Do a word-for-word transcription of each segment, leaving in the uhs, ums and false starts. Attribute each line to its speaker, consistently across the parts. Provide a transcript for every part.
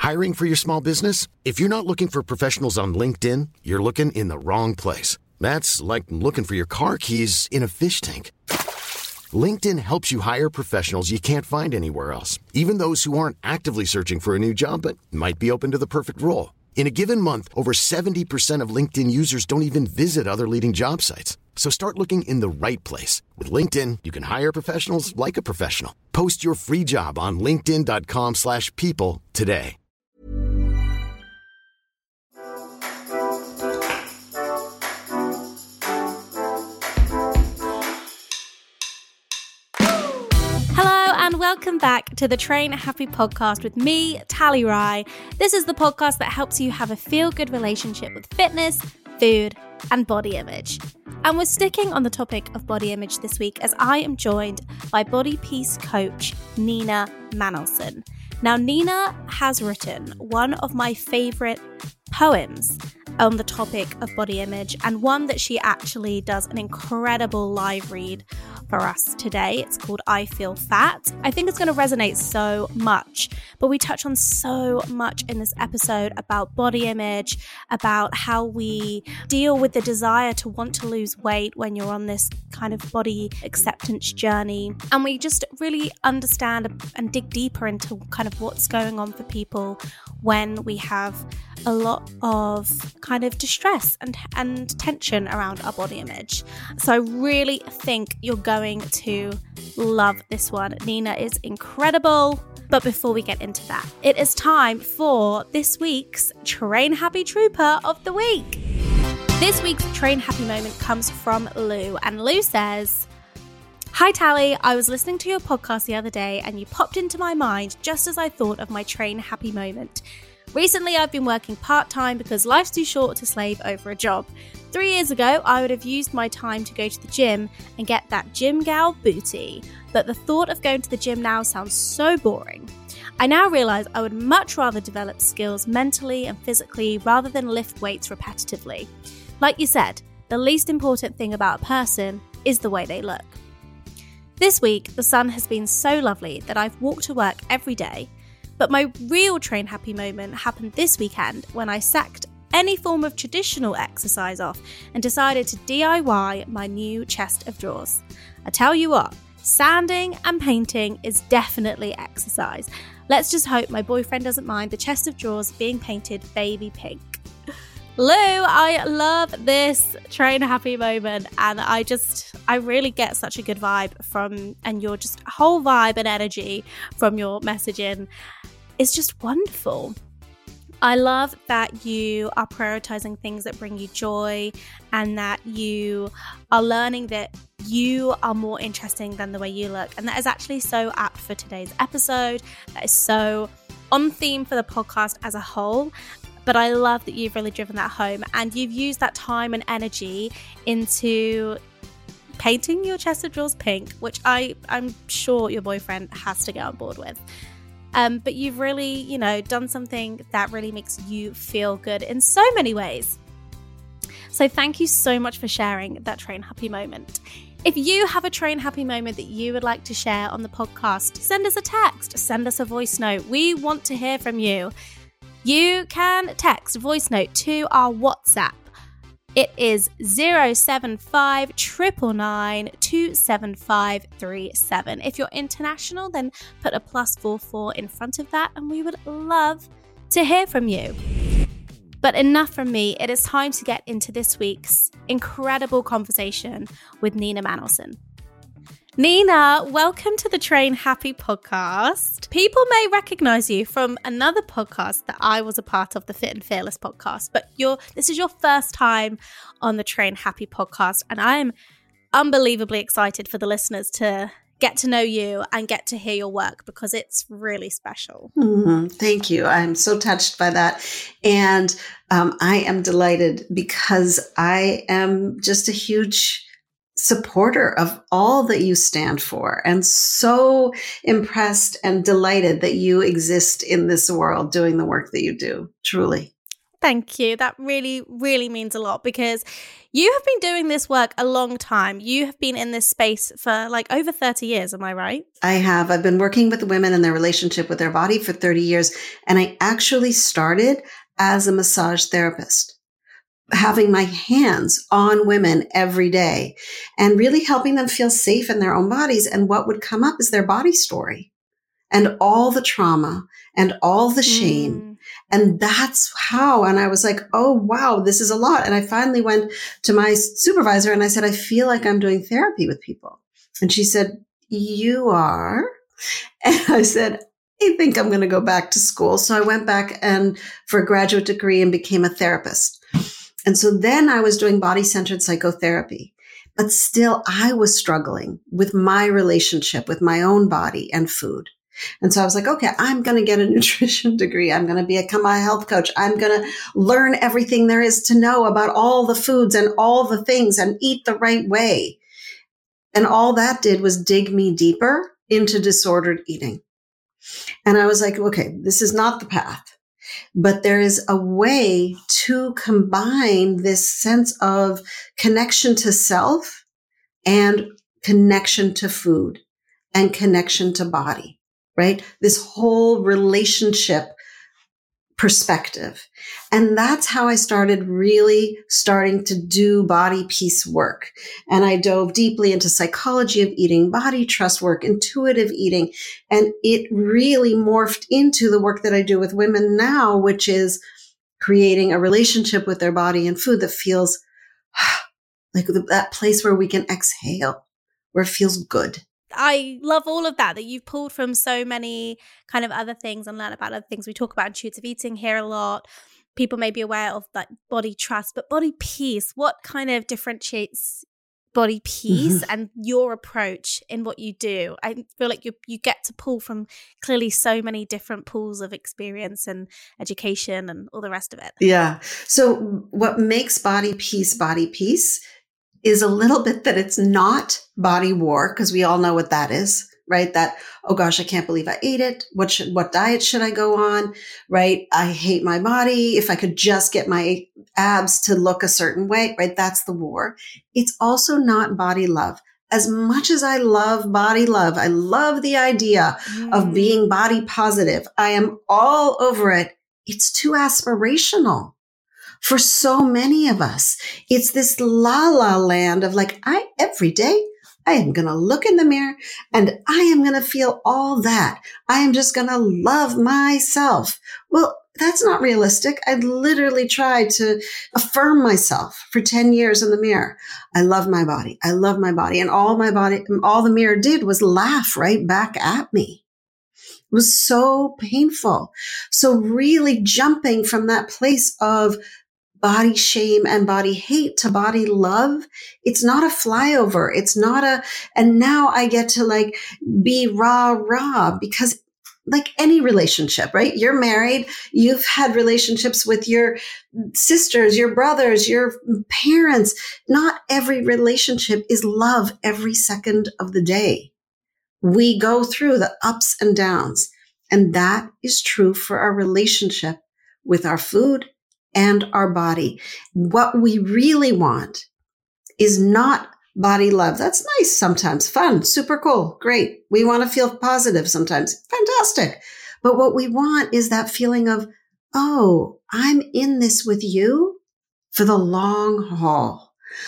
Speaker 1: Hiring for your small business? If you're not looking for professionals on LinkedIn, you're looking in the wrong place. That's like looking for your car keys in a fish tank. LinkedIn helps you hire professionals you can't find anywhere else, even those who aren't actively searching for a new job but might be open to the perfect role. In a given month, over seventy percent of LinkedIn users don't even visit other leading job sites. So start looking in the right place. With LinkedIn, you can hire professionals like a professional. Post your free job on linkedin.com slash people today.
Speaker 2: And welcome back to the Train Happy podcast with me, Tally Rye. This is the podcast that helps you have a feel-good relationship with fitness, food, and body image. And we're sticking on the topic of body image this week as I am joined by Body Peace coach Nina Manelson. Now, Nina has written one of my favourite poems on the topic of body image, and one that she actually does an incredible live read for us today. It's called I Feel Fat. I think it's going to resonate so much, but we touch on so much in this episode about body image, about how we deal with the desire to want to lose weight when you're on this kind of body acceptance journey. And we just really understand and dig deeper into kind of what's going on for people when we have a lot of kind of distress and and tension around our body image. So I really think you're going to love this one. Nina is incredible. But before we get into that, it is time for this week's Train Happy Trooper of the Week. This week's Train Happy moment comes from Lou, and Lou says, "Hi Tally, I was listening to your podcast the other day and you popped into my mind just as I thought of my Train Happy moment. Recently, I've been working part-time because life's too short to slave over a job. Three years ago, I would have used my time to go to the gym and get that gym gal booty. But the thought of going to the gym now sounds so boring. I now realise I would much rather develop skills mentally and physically rather than lift weights repetitively. Like you said, the least important thing about a person is the way they look. This week, the sun has been so lovely that I've walked to work every day. But my real Train Happy moment happened this weekend when I sacked any form of traditional exercise off and decided to D I Y my new chest of drawers. I tell you what, sanding and painting is definitely exercise. Let's just hope my boyfriend doesn't mind the chest of drawers being painted baby pink." Lou, I love this Train Happy moment, and I just, I really get such a good vibe from, and your just whole vibe and energy from your messaging is just wonderful. I love that you are prioritizing things that bring you joy, and that you are learning that you are more interesting than the way you look. And that is actually so apt for today's episode. That is so on theme for the podcast as a whole. But I love that you've really driven that home, and you've used that time and energy into painting your chest of drawers pink, which I, I'm sure your boyfriend has to get on board with. Um, but you've really, you know, done something that really makes you feel good in so many ways. So thank you so much for sharing that Train Happy moment. If you have a Train Happy moment that you would like to share on the podcast, send us a text, send us a voice note. We want to hear from you. You can text voice note to our WhatsApp. It is zero seven five nine nine nine two seven five three seven. If you're international, then put a plus four four in front of that, and we would love to hear from you. But enough from me. It is time to get into this week's incredible conversation with Nina Manelson. Nina, welcome to the Train Happy podcast. People may recognize you from another podcast that I was a part of, the Fit and Fearless podcast, but you're, this is your first time on the Train Happy podcast, and I am unbelievably excited for the listeners to get to know you and get to hear your work, because it's really special.
Speaker 3: Mm-hmm. Thank you. I'm so touched by that. And um, I am delighted because I am just a huge supporter of all that you stand for, and so impressed and delighted that you exist in this world doing the work that you do. Truly.
Speaker 2: Thank you. That really, really means a lot because you have been doing this work a long time. You have been in this space for like over thirty years. Am I right?
Speaker 3: I have. I've been working with women and their relationship with their body for thirty years. And I actually started as a massage therapist, having my hands on women every day and really helping them feel safe in their own bodies. And what would come up is their body story and all the trauma and all the shame. Mm. And that's how, and I was like, oh, wow, this is a lot. And I finally went to my supervisor and I said, I feel like I'm doing therapy with people. And she said, you are? And I said, I think I'm going to go back to school. So I went back and for a graduate degree and became a therapist. And so then I was doing body-centered psychotherapy, but still I was struggling with my relationship with my own body and food. And so I was like, okay, I'm going to get a nutrition degree. I'm going to become a health coach. I'm going to learn everything there is to know about all the foods and all the things and eat the right way. And all that did was dig me deeper into disordered eating. And I was like, okay, this is not the path, but there is a way to combine this sense of connection to self and connection to food and connection to body. Right? This whole relationship perspective. And that's how I started really starting to do body peace work. And I dove deeply into psychology of eating, body trust work, intuitive eating. And it really morphed into the work that I do with women now, which is creating a relationship with their body and food that feels like that place where we can exhale, where it feels good.
Speaker 2: I love all of that, that you've pulled from so many kind of other things and learned about other things. We talk about intuitive eating here a lot. People may be aware of like body trust, but body peace, what kind of differentiates body peace mm-hmm. and your approach in what you do? I feel like you you get to pull from clearly so many different pools of experience and education and all the rest of it.
Speaker 3: Yeah. So what makes body peace body peace is a little bit that it's not body war, because we all know what that is, right? That, oh gosh, I can't believe I ate it. What should, what diet should I go on? Right? I hate my body. If I could just get my abs to look a certain way, right? That's the war. It's also not body love. As much as I love body love, I love the idea mm. of being body positive. I am all over it. It's too aspirational. For so many of us, it's this la la land of like, I, every day, I am going to look in the mirror and I am going to feel all that. I am just going to love myself. Well, that's not realistic. I literally tried to affirm myself for ten years in the mirror. I love my body. I love my body. And all my body, all the mirror did was laugh right back at me. It was so painful. So really jumping from that place of body shame and body hate to body love. It's not a flyover. It's not a, and now I get to like be rah, rah, because like any relationship, right? You're married. You've had relationships with your sisters, your brothers, your parents. Not every relationship is love every second of the day. We go through the ups and downs, and that is true for our relationship with our food and our body. What we really want is not body love. That's nice sometimes, fun, super cool, great. We want to feel positive sometimes, fantastic. But what we want is that feeling of, oh, I'm in this with you for the long haul.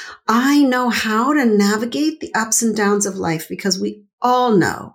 Speaker 3: I know how to navigate the ups and downs of life, because we all know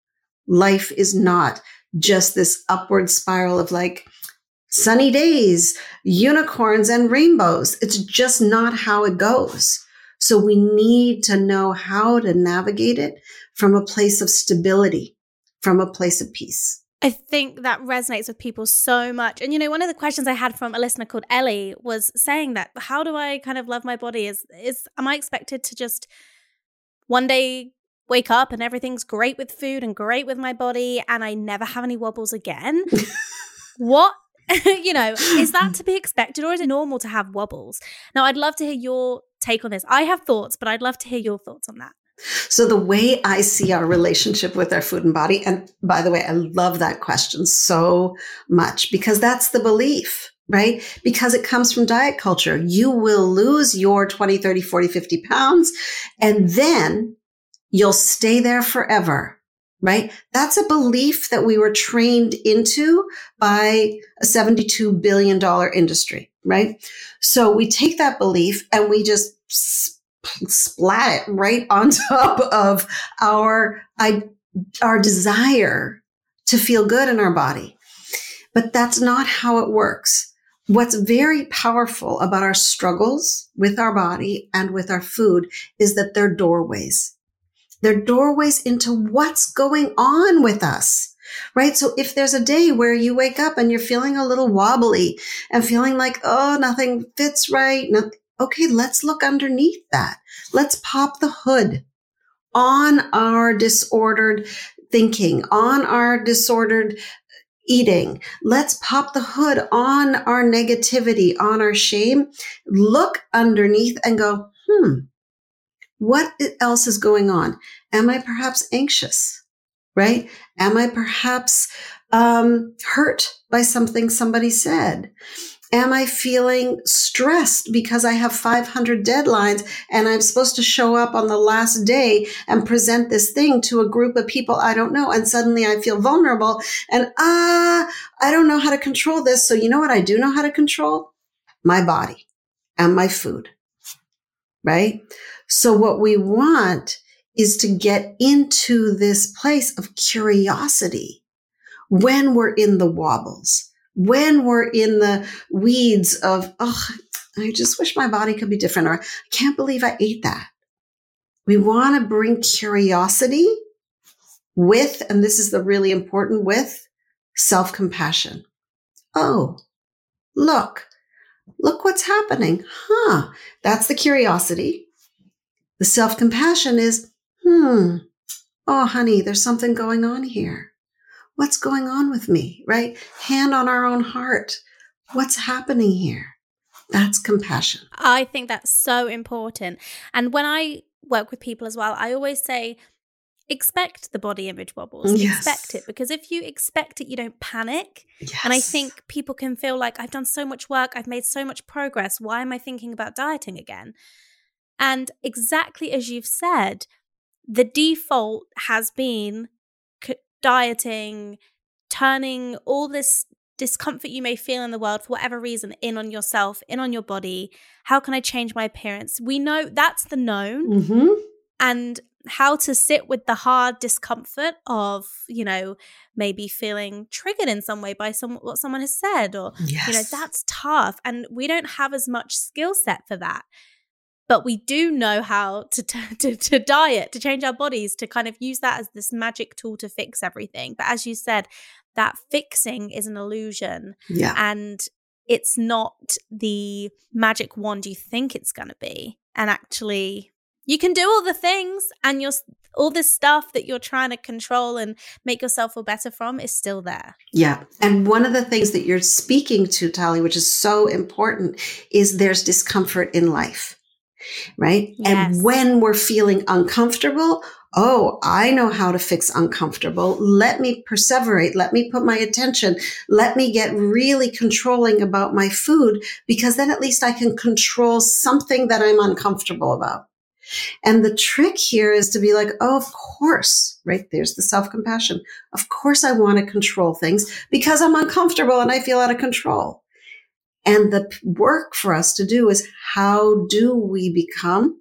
Speaker 3: life is not just this upward spiral of like, sunny days, unicorns, and rainbows. It's just not how it goes. So we need to know how to navigate it from a place of stability, from a place of peace.
Speaker 2: I think that resonates with people so much. And, you know, one of the questions I had from a listener called Ellie was saying that, how do I kind of love my body? Is, is am I expected to just one day wake up and everything's great with food and great with my body and I never have any wobbles again? What? You know, is that to be expected, or is it normal to have wobbles? Now, I'd love to hear your take on this. I have thoughts, but I'd love to hear your thoughts on that.
Speaker 3: So the way I see our relationship with our food and body, and by the way, I love that question so much because that's the belief, right? Because it comes from diet culture. You will lose your twenty, thirty, forty, fifty pounds, and then you'll stay there forever, right? That's a belief that we were trained into by a seventy-two billion dollars industry, right? So we take that belief and we just splat it right on top of our, our desire to feel good in our body. But that's not how it works. What's very powerful about our struggles with our body and with our food is that they're doorways. They're doorways into what's going on with us, right? So if there's a day where you wake up and you're feeling a little wobbly and feeling like, oh, nothing fits right, no, okay, let's look underneath that. Let's pop the hood on our disordered thinking, on our disordered eating. Let's pop the hood on our negativity, on our shame. Look underneath and go, hmm, what else is going on? Am I perhaps anxious, right? Am I perhaps um, hurt by something somebody said? Am I feeling stressed because I have five hundred deadlines and I'm supposed to show up on the last day and present this thing to a group of people I don't know? And suddenly I feel vulnerable and, ah, I don't know how to control this. So you know what I do know how to control? My body and my food, right? So what we want is to get into this place of curiosity when we're in the wobbles. When we're in the weeds of, oh, I just wish my body could be different, or I can't believe I ate that. We want to bring curiosity with, and this is the really important with, self-compassion. Oh, look, look what's happening. Huh, that's the curiosity. The self-compassion is, hmm, oh, honey, there's something going on here. What's going on with me, right? Hand on our own heart. What's happening here? That's compassion.
Speaker 2: I think that's so important. And when I work with people as well, I always say, expect the body image wobbles.
Speaker 3: Yes.
Speaker 2: Expect it. Because if you expect it, you don't panic.
Speaker 3: Yes.
Speaker 2: And I think people can feel like, I've done so much work. I've made so much progress. Why am I thinking about dieting again? And exactly as you've said, the default has been dieting, turning all this discomfort you may feel in the world for whatever reason in on yourself, in on your body. How can I change my appearance? We know that's the known.
Speaker 3: Mm-hmm.
Speaker 2: And how to sit with the hard discomfort of, you know, maybe feeling triggered in some way by some what someone has said, or,
Speaker 3: yes.
Speaker 2: you know, that's tough. And we don't have as much skill set for that. But we do know how to, t- to to diet, to change our bodies, to kind of use that as this magic tool to fix everything. But as you said, that fixing is an illusion.
Speaker 3: Yeah.
Speaker 2: And it's not the magic wand you think it's going to be. And actually, you can do all the things, and you're, all this stuff that you're trying to control and make yourself feel better from is still there.
Speaker 3: Yeah. And one of the things that you're speaking to, Tali, which is so important, is there's discomfort in life. Right?
Speaker 2: Yes.
Speaker 3: And when we're feeling uncomfortable, oh, I know how to fix uncomfortable. Let me perseverate. Let me put my attention. Let me get really controlling about my food, because then at least I can control something that I'm uncomfortable about. And the trick here is to be like, oh, of course, right? There's the self-compassion. Of course I want to control things because I'm uncomfortable and I feel out of control. And the work for us to do is, how do we become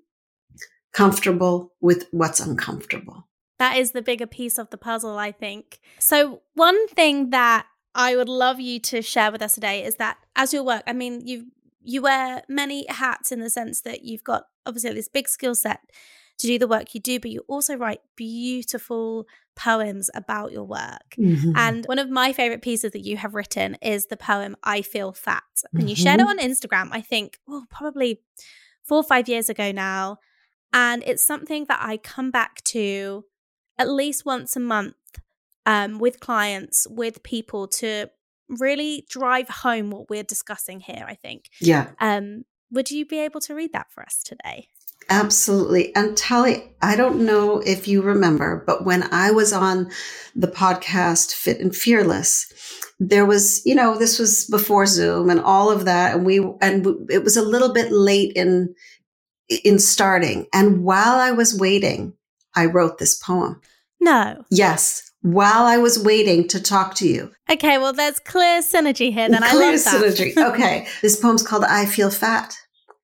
Speaker 3: comfortable with what's uncomfortable?
Speaker 2: That is the bigger piece of the puzzle, I think. So one thing that I would love you to share with us today is that as your work, I mean, you you wear many hats in the sense that you've got obviously this big skill set to do the work you do, but you also write beautiful poems about your work. Mm-hmm. And one of my favorite pieces that you have written is the poem, I Feel Fat. And mm-hmm. you shared it on Instagram, I think, oh, probably four or five years ago now. And it's something that I come back to at least once a month um, with clients, with people, to really drive home what we're discussing here, I think.
Speaker 3: Yeah.
Speaker 2: Um, would you be able to read that for us today?
Speaker 3: Absolutely. And Tali, I don't know if you remember, but when I was on the podcast Fit and Fearless, there was, you know, this was before Zoom and all of that. And we, and it was a little bit late in, in starting. And while I was waiting, I wrote this poem.
Speaker 2: No.
Speaker 3: Yes. While I was waiting to talk to you.
Speaker 2: Okay. Well, there's clear synergy here. Then I
Speaker 3: clear
Speaker 2: love that.
Speaker 3: synergy. Okay. This poem's called I Feel Fat.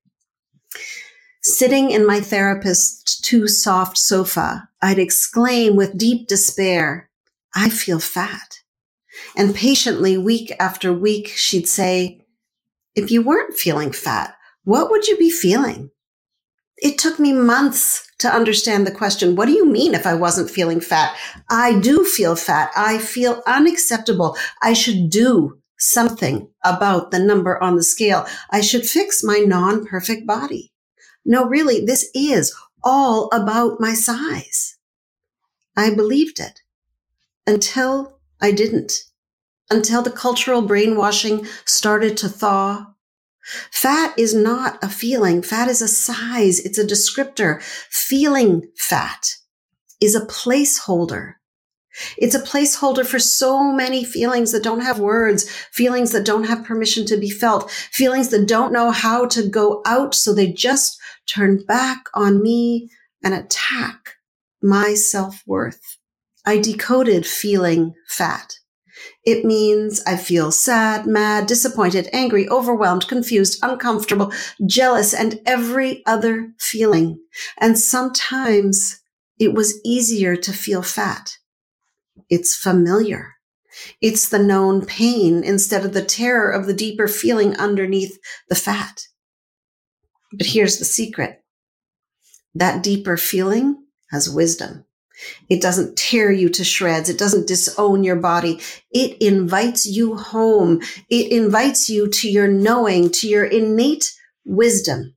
Speaker 3: Sitting in my therapist's too soft sofa, I'd exclaim with deep despair, I feel fat. And patiently, week after week, she'd say, if you weren't feeling fat, what would you be feeling? It took me months to understand the question, what do you mean if I wasn't feeling fat? I do feel fat. I feel unacceptable. I should do something about the number on the scale. I should fix my non-perfect body. No, really, this is all about my size. I believed it until I didn't, until the cultural brainwashing started to thaw. Fat is not a feeling. Fat is a size. It's a descriptor. Feeling fat is a placeholder. It's a placeholder for so many feelings that don't have words, feelings that don't have permission to be felt, feelings that don't know how to go out, so they just turn back on me and attack my self-worth. I decoded feeling fat. It means I feel sad, mad, disappointed, angry, overwhelmed, confused, uncomfortable, jealous, and every other feeling. And sometimes it was easier to feel fat. It's familiar. It's the known pain instead of the terror of the deeper feeling underneath the fat. But here's the secret. That deeper feeling has wisdom. It doesn't tear you to shreds. It doesn't disown your body. It invites you home. It invites you to your knowing, to your innate wisdom.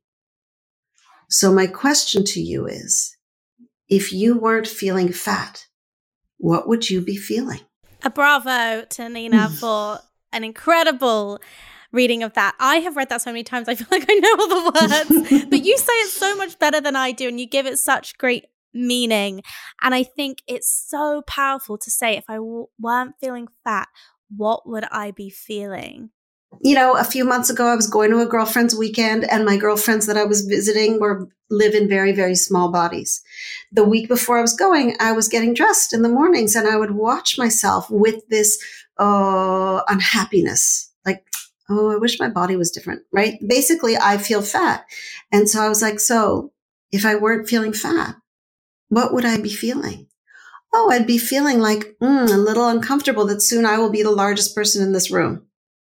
Speaker 3: So my question to you is, if you weren't feeling fat, what would you be feeling?
Speaker 2: A bravo to Nina for an incredible reading of that. I have read that so many times, I feel like I know all the words, but you say it so much better than I do, and you give it such great meaning. And I think it's so powerful to say, if I w- weren't feeling fat, what would I be feeling?
Speaker 3: You know, a few months ago, I was going to a girlfriend's weekend, and my girlfriends that I was visiting were live in very, very small bodies. The week before I was going, I was getting dressed in the mornings, and I would watch myself with this uh, unhappiness, like, oh, I wish my body was different, right? Basically, I feel fat. And so I was like, so if I weren't feeling fat, what would I be feeling? Oh, I'd be feeling like mm, a little uncomfortable that soon I will be the largest person in this room.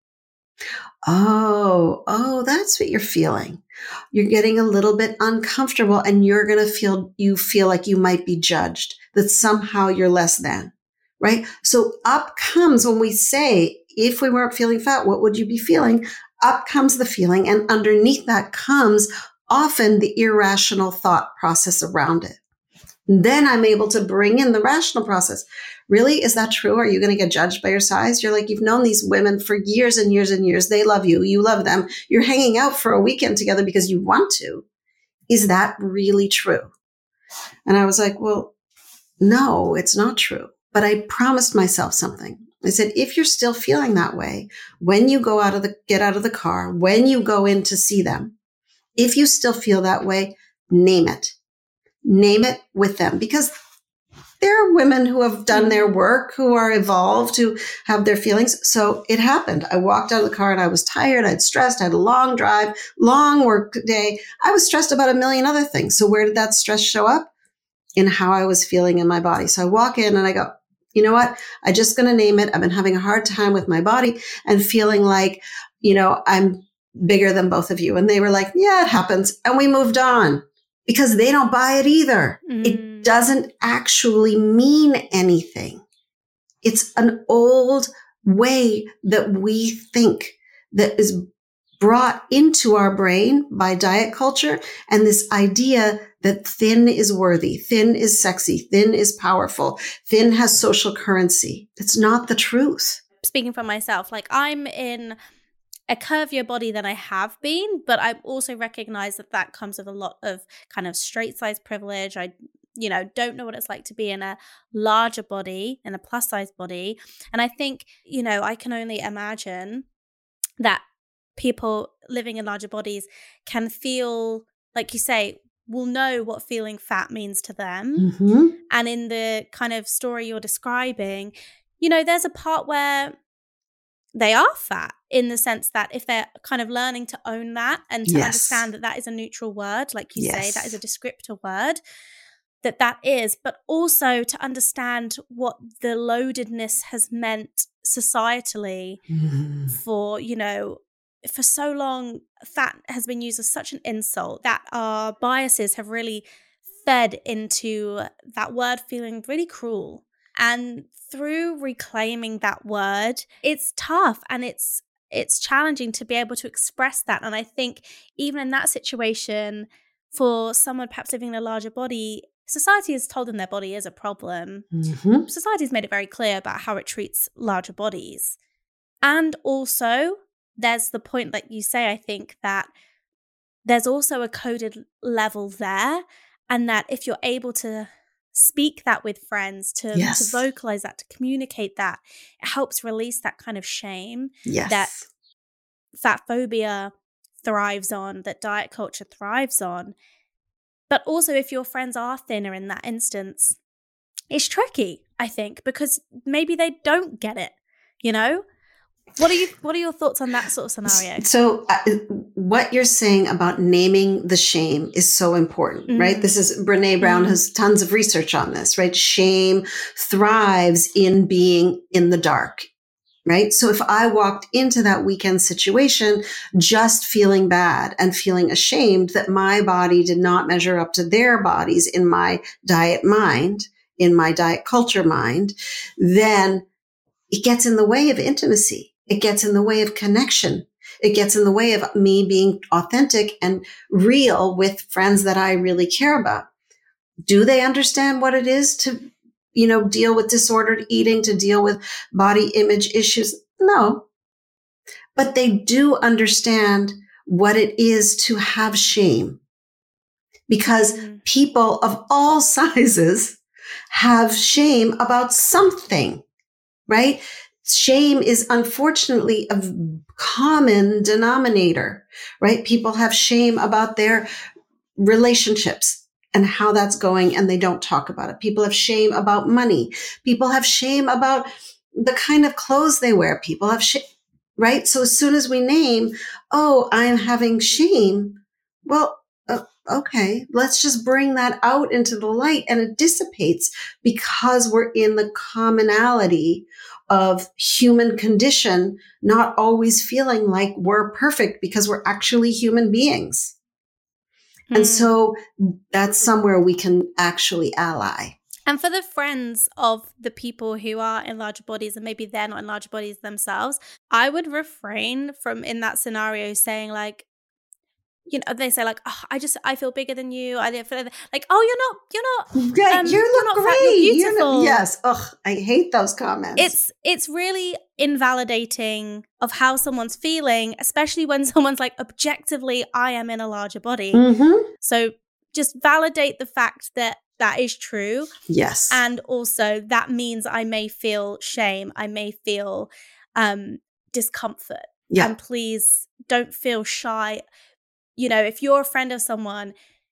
Speaker 3: Oh, oh, that's what you're feeling. You're getting a little bit uncomfortable, and you're going to feel, you feel like you might be judged, that somehow you're less than, right? So up comes, when we say, if we weren't feeling fat, what would you be feeling? Up comes the feeling. And underneath that comes often the irrational thought process around it. Then I'm able to bring in the rational process. Really? Is that true? Are you going to get judged by your size? You're like, you've known these women for years and years and years. They love you. You love them. You're hanging out for a weekend together because you want to. Is that really true? And I was like, well, no, it's not true. But I promised myself something. I said, if you're still feeling that way, when you go out of the, get out of the car, when you go in to see them, if you still feel that way, name it. Name it with them, because there are women who have done their work, who are evolved, who have their feelings. So it happened. I walked out of the car and I was tired. I'd stressed. I had a long drive, long work day. I was stressed about a million other things. So where did that stress show up? In how I was feeling in my body. So I walk in and I go, you know what? I'm just going to name it. I've been having a hard time with my body and feeling like, you know, I'm bigger than both of you. And they were like, yeah, it happens. And we moved on. Because they don't buy it either. Mm. It doesn't actually mean anything. It's an old way that we think that is brought into our brain by diet culture, and this idea that thin is worthy, thin is sexy, thin is powerful, thin has social currency. It's not the truth.
Speaker 2: Speaking for myself, like I'm in a curvier body than I have been, but I also recognize that that comes with a lot of kind of straight size privilege. I, you know, don't know what it's like to be in a larger body, in a plus size body. And I think, you know, I can only imagine that people living in larger bodies can feel, like you say, will know what feeling fat means to them.
Speaker 3: Mm-hmm.
Speaker 2: And in the kind of story you're describing, you know, there's a part where they are fat, in the sense that if they're kind of learning to own that and to
Speaker 3: Yes.
Speaker 2: understand that that is a neutral word, like you
Speaker 3: Yes.
Speaker 2: say, that is a descriptor word, that that is, but also to understand what the loadedness has meant societally
Speaker 3: Mm-hmm.
Speaker 2: for, you know, for so long, fat has been used as such an insult that our biases have really fed into that word feeling really cruel. And through reclaiming that word, it's tough and it's it's challenging to be able to express that. And I think even in that situation, for someone perhaps living in a larger body, society has told them their body is a problem.
Speaker 3: Mm-hmm.
Speaker 2: Society has made it very clear about how it treats larger bodies. And also, there's the point that you say, I think, that there's also a coded level there, and that if you're able to speak that with friends, to,
Speaker 3: Yes.
Speaker 2: to vocalize that, to communicate that, it helps release that kind of shame
Speaker 3: Yes.
Speaker 2: that fat phobia thrives on, that diet culture thrives on. But also, if your friends are thinner in that instance, it's tricky, I think, because maybe they don't get it, you know? What are you? What are your thoughts on that sort of scenario?
Speaker 3: So uh, what you're saying about naming the shame is so important,
Speaker 2: Mm.
Speaker 3: right? This is, Brene Brown
Speaker 2: Mm.
Speaker 3: has tons of research on this, right? Shame thrives in being in the dark, right? So if I walked into that weekend situation just feeling bad and feeling ashamed that my body did not measure up to their bodies in my diet mind, in my diet culture mind, then it gets in the way of intimacy. It gets in the way of connection. It gets in the way of me being authentic and real with friends that I really care about. Do they understand what it is to, you know, deal with disordered eating, to deal with body image issues? No. But they do understand what it is to have shame, because
Speaker 2: Mm.
Speaker 3: people of all sizes have shame about something, right? Shame is unfortunately a common denominator, right? People have shame about their relationships and how that's going, and they don't talk about it. People have shame about money. People have shame about the kind of clothes they wear. People have shame, right? So as soon as we name, oh, I'm having shame, well, uh, okay, let's just bring that out into the light, and it dissipates because we're in the commonality of human condition, not always feeling like we're perfect because we're actually human beings.
Speaker 2: Mm.
Speaker 3: And so that's somewhere we can actually ally.
Speaker 2: And for the friends of the people who are in larger bodies, and maybe they're not in larger bodies themselves, I would refrain from, in that scenario, saying like, you know, they say like, oh, I just, I feel bigger than you. I feel like, oh, you're not, you're not,
Speaker 3: Right,
Speaker 2: um,
Speaker 3: you
Speaker 2: you're
Speaker 3: look
Speaker 2: not
Speaker 3: great.
Speaker 2: fat, you're
Speaker 3: You're
Speaker 2: beautiful.
Speaker 3: not- yes. Ugh, I hate those comments.
Speaker 2: It's, it's really invalidating of how someone's feeling, especially when someone's like, objectively, I am in a larger body.
Speaker 3: Mm-hmm.
Speaker 2: So just validate the fact that that is true.
Speaker 3: Yes.
Speaker 2: And also that means I may feel shame. I may feel um, discomfort.
Speaker 3: Yeah.
Speaker 2: And please don't feel shy. You know, if you're a friend of someone,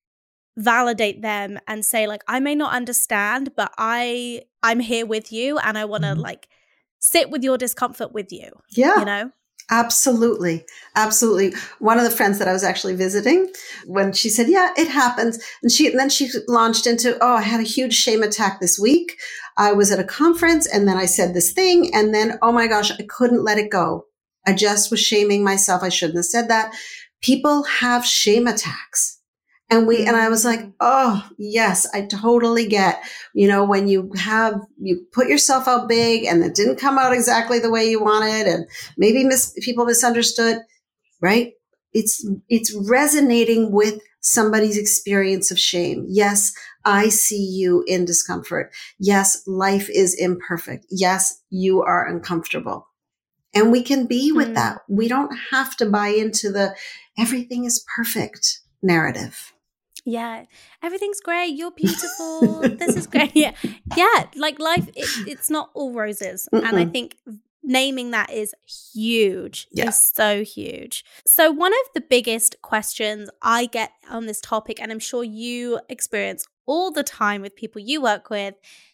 Speaker 2: validate them and say like, I may not understand, but I, I'm here with you, and I want to
Speaker 3: Mhm.
Speaker 2: like sit with your discomfort with you,
Speaker 3: Yeah.
Speaker 2: you know?
Speaker 3: Absolutely. Absolutely. One of the friends that I was actually visiting, when she said, yeah, it happens. And she, and then she launched into, oh, I had a huge shame attack this week. I was at a conference, and then I said this thing, and then, oh my gosh, I couldn't let it go. I just was shaming myself. I shouldn't have said that. People have shame attacks. And we, mm. and I was like, oh yes, I totally get, you know, when you have, you put yourself out big and it didn't come out exactly the way you wanted, and maybe mis- people misunderstood, right? It's, it's resonating with somebody's experience of shame. Yes, I see you in discomfort. Yes, life is imperfect. Yes, you are uncomfortable. And we can be with
Speaker 2: Mm.
Speaker 3: that. We don't have to buy into the everything is perfect narrative.
Speaker 2: Yeah. Everything's great. You're beautiful. This is great. Yeah. Yeah. Like life, it, it's not all roses.
Speaker 3: Mm-mm.
Speaker 2: And I think naming that is huge.
Speaker 3: Yeah.
Speaker 2: Is so huge. So one of the biggest questions I get on this topic, and I'm sure you experience all the time with people you work with,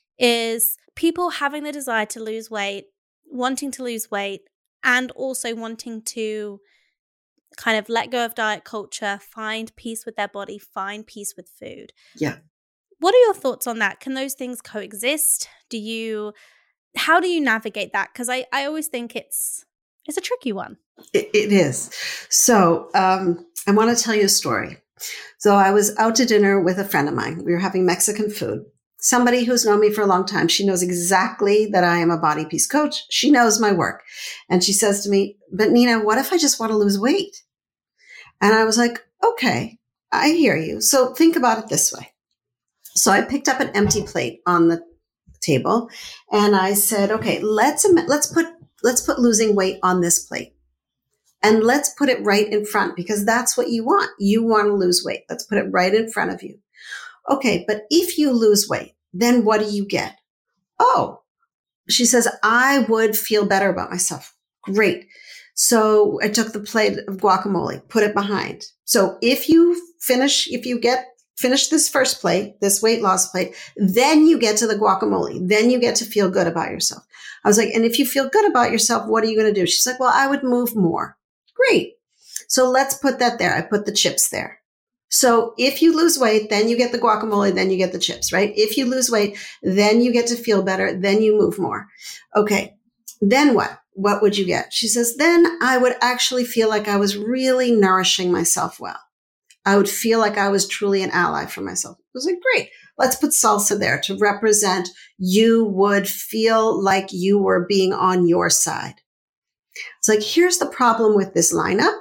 Speaker 2: is people having the desire to lose weight, wanting to lose weight, and also wanting to kind of let go of diet culture, find peace with their body, find peace with food.
Speaker 3: Yeah.
Speaker 2: What are your thoughts on that? Can those things coexist? Do you, how do you navigate that? Because I, I always think it's, it's a tricky one.
Speaker 3: It, it is. So um, I want to tell you a story. So I was out to dinner with a friend of mine. We were having Mexican food. Somebody who's known me for a long time. She knows exactly that I am a body peace coach. She knows my work. And she says to me, but Nina, what if I just want to lose weight? And I was like, okay, I hear you. So think about it this way. So I picked up an empty plate on the table and I said, okay, let's, let's put, let's put losing weight on this plate. And let's put it right in front because that's what you want. You want to lose weight. Let's put it right in front of you. Okay, but if you lose weight, then what do you get? Oh, she says, I would feel better about myself. Great. So I took the plate of guacamole, put it behind. So if you finish, if you get, finish this first plate, this weight loss plate, then you get to the guacamole. Then you get to feel good about yourself. I was like, and if you feel good about yourself, what are you going to do? She's like, well, I would move more. Great. So let's put that there. I put the chips there. So if you lose weight, then you get the guacamole, then you get the chips, right? If you lose weight, then you get to feel better, then you move more. Okay. Then what? What would you get? She says, then I would actually feel like I was really nourishing myself well. I would feel like I was truly an ally for myself. I was like, great. Let's put salsa there to represent you would feel like you were being on your side. It's like, here's the problem with this lineup.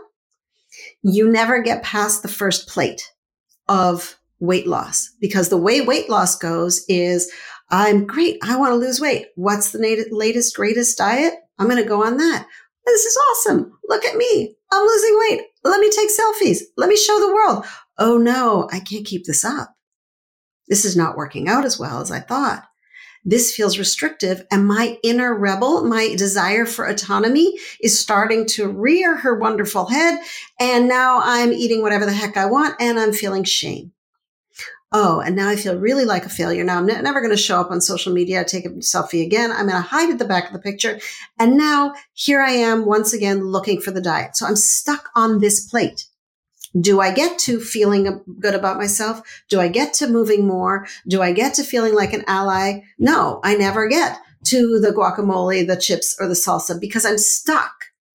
Speaker 3: You never get past the first plate of weight loss because the way weight loss goes is I'm great. I want to lose weight. What's the nat- latest, greatest diet? I'm going to go on that. This is awesome. Look at me. I'm losing weight. Let me take selfies. Let me show the world. Oh no, I can't keep this up. This is not working out as well as I thought. This feels restrictive. And my inner rebel, my desire for autonomy is starting to rear her wonderful head. And now I'm eating whatever the heck I want and I'm feeling shame. Oh, and now I feel really like a failure. Now I'm ne- never going to show up on social media, take a selfie again. I'm going to hide at the back of the picture. And now here I am once again looking for the diet. So I'm stuck on this plate. Do I get to feeling good about myself? Do I get to moving more? Do I get to feeling like an ally? No, I never get to the guacamole, the chips, or the salsa because I'm stuck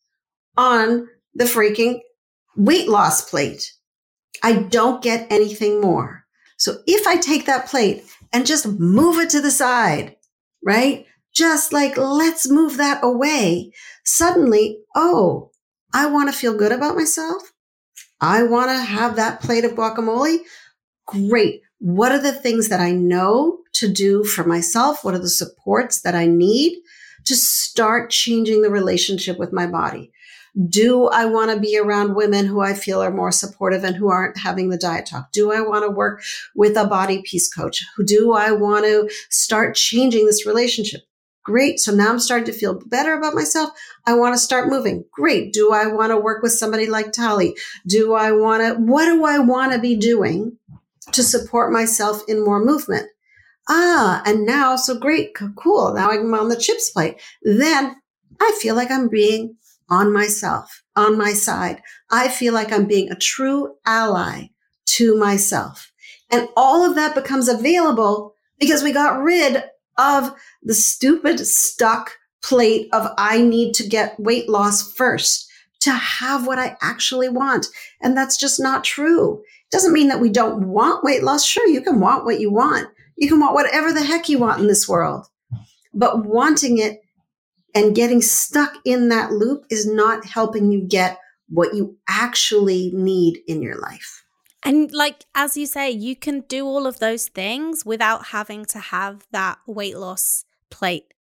Speaker 3: on the freaking weight loss plate. I don't get anything more. So if I take that plate and just move it to the side, right? Just like, let's move that away. Suddenly, oh, I want to feel good about myself. I want to have that plate of guacamole. Great. What are the things that I know to do for myself? What are the supports that I need to start changing the relationship with my body? Do I want to be around women who I feel are more supportive and who aren't having the diet talk? Do I want to work with a body peace coach? Do I want to start changing this relationship? Great. So now I'm starting to feel better about myself. I want to start moving. Great. Do I want to work with somebody like Tali? Do I want to, what do I want to be doing to support myself in more movement? Ah, and now, so great, cool. Now I'm on the chips plate. Then I feel like I'm being on myself, on my side. I feel like I'm being a true ally to myself. And all of that becomes available because we got rid of the stupid stuck plate of I need to get weight loss first to have what I actually want. And that's just not true. It doesn't mean that we don't want weight loss. Sure, you can want what you want. You can want whatever the heck you want in this world. But wanting it and getting stuck in that loop is not helping you get what you actually need in your life.
Speaker 2: And like, as you say, you can do all of those things without having to have that weight loss plate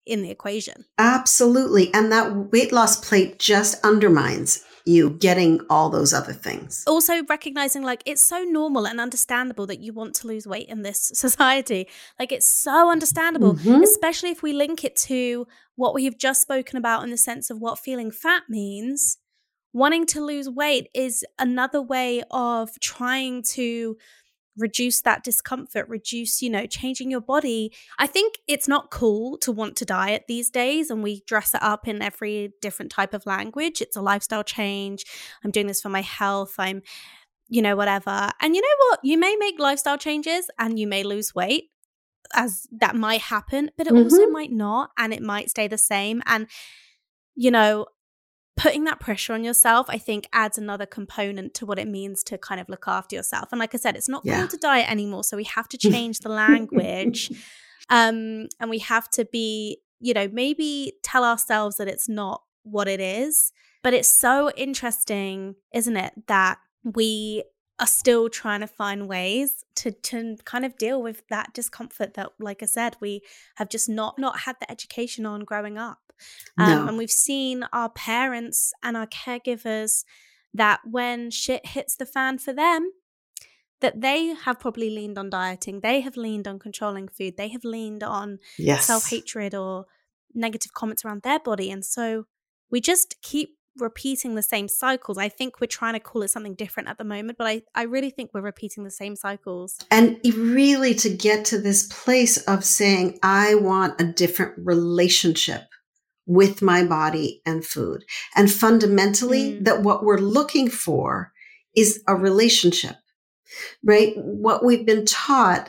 Speaker 2: in the equation.
Speaker 3: Absolutely. And that weight loss plate just undermines you getting all those other things.
Speaker 2: Also recognizing like it's so normal and understandable that you want to lose weight in this society. Like it's so understandable, mm-hmm. especially if we link it to what we have just spoken about in the sense of what feeling fat means. Wanting to lose weight is another way of trying to reduce that discomfort, reduce, you know, changing your body. I think it's not cool to want to diet these days, and we dress it up in every different type of language. It's a lifestyle change. I'm doing this for my health. I'm, you know, whatever. And you know what? You may make lifestyle changes and you may lose weight, as that might happen, but it mm-hmm. also might not, and it might stay the same. And, you know, putting that pressure on yourself, I think, adds another component to what it means to kind of look after yourself. And like I said, it's not yeah. cool to diet anymore. So we have to change the language. Um, and we have to be, you know, maybe tell ourselves that it's not what it is. But it's so interesting, isn't it, that we are still trying to find ways to, to kind of deal with that discomfort that, like I said, we have just not, not had the education on growing up. Um, no. And we've seen our parents and our caregivers that when shit hits the fan for them, that they have probably leaned on dieting. They have leaned on controlling food. They have leaned on
Speaker 3: yes.
Speaker 2: self-hatred or negative comments around their body. And so we just keep repeating the same cycles. I think we're trying to call it something different at the moment, but I, I really think we're repeating the same cycles.
Speaker 3: And really to get to this place of saying, I want a different relationship with my body and food. And fundamentally, mm. that what we're looking for is a relationship, right? What we've been taught